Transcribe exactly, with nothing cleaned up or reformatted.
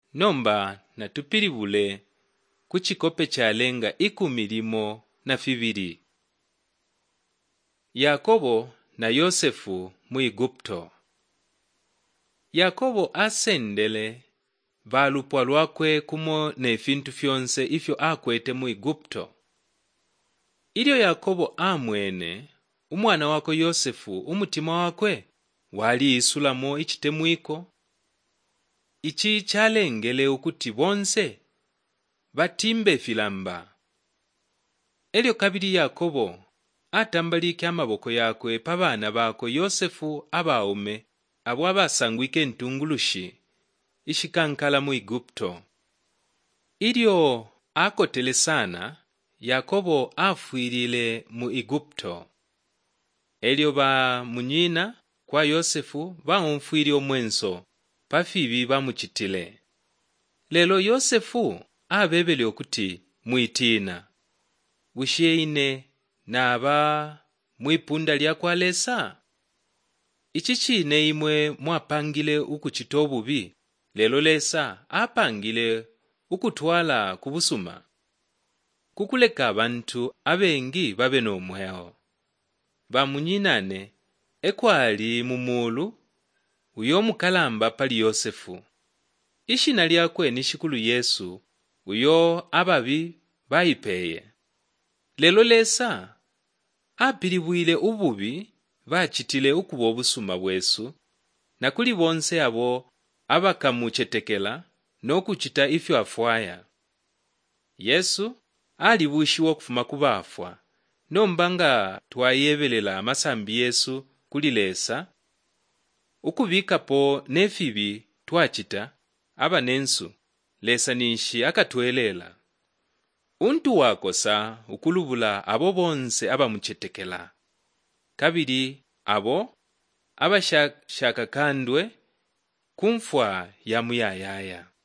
nomba natupilibule kuchikope chalenga ikumi limo na fibili. Yakobo na Yosefu mu Igupto. Yakobo asendele valupwa lwakwe kumo ne fintu fyonse ifyo akwete mu Igupto. Ilyo Yakobo amwene umwana wako Yosefu umutima wakwe wali isulamo ichitemwiko. Ichi chalengele ukuti bonse batimbe filamba. Elyo kabili Yakobo atambalike amaboko yakwe pabana bako Yosefu abaume abo abasangwike ntungulushi ishikankala mu Igupto. Ilyo akotele sana Yakobo afwilile mu Igupto. Elyo ba munyina kwa Yosefu baumfwili omwenso pafibi bamuchitile. Lelo Yosefu abebele okuti mwitina busheine naba mwipunda lyakwalesa. Ichichine imwe mwapangile ukuchita obubi, lelo lesa apangile ukutwala kubusuma. Kukuleka abantu abengi babe nomweho. Bamunyinane ekwali mumulu uyo mukalamba pali Yosefu. Ishina lyakwe nishikulu Yesu uyo ababi bayipeye. Lelo lesa apilibwile ububi bachitile ukuba obusuma bwesu na kuli bonse abo abakamuchetekela nokuchita ifyo afwaya. Yesu ali bushiwo kufuma kubafwa nombanga twayebelela amasambi Yesu kuli lesa ukubikapo nefibi twachita aba nensu lesa nishi akatwelela. Untu wakosa ukulubula abo bonse abamuchetekela. Kabili abo abashaka kandwe kumfwa ya muyayaya.